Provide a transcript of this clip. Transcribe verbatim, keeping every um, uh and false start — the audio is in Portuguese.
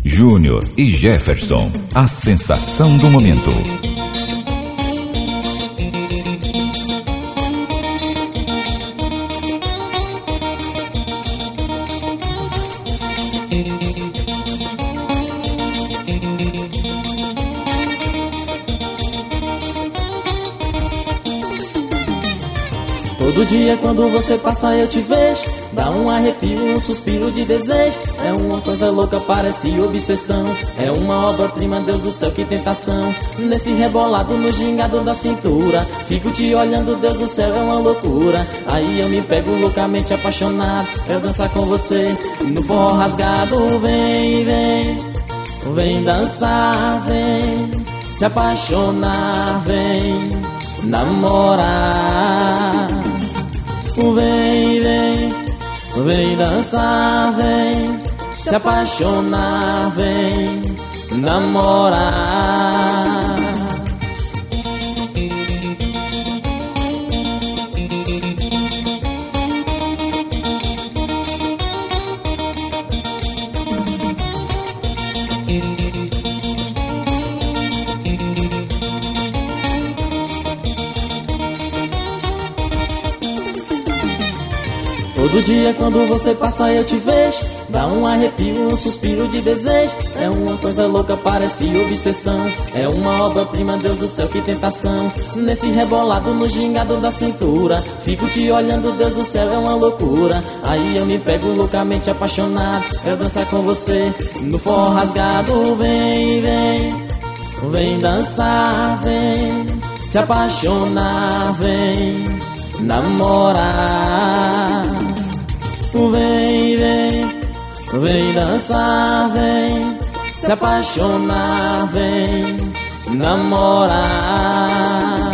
Júnior e Jefferson, a sensação do momento. Todo dia quando você passa eu te vejo, dá um arrepio, um suspiro de desejo. É uma coisa louca, parece obsessão. É uma obra-prima, Deus do céu, que tentação. Nesse rebolado no gingado da cintura, fico te olhando, Deus do céu, é uma loucura. Aí eu me pego loucamente apaixonado, quero dançar com você no forró rasgado. Vem, vem, vem dançar, vem se apaixonar, vem namorar. Vem, vem, vem dançar, vem se apaixonar, vem namorar. Todo dia quando você passa eu te vejo, dá um arrepio, um suspiro de desejo. É uma coisa louca, parece obsessão. É uma obra-prima, Deus do céu, que tentação. Nesse rebolado no gingado da cintura, fico te olhando, Deus do céu, é uma loucura. Aí eu me pego loucamente apaixonado, quero dançar com você no forró rasgado. Vem, vem, vem dançar, vem se apaixonar, vem namorar. Vem, vem, vem dançar, vem se apaixonar, vem namorar.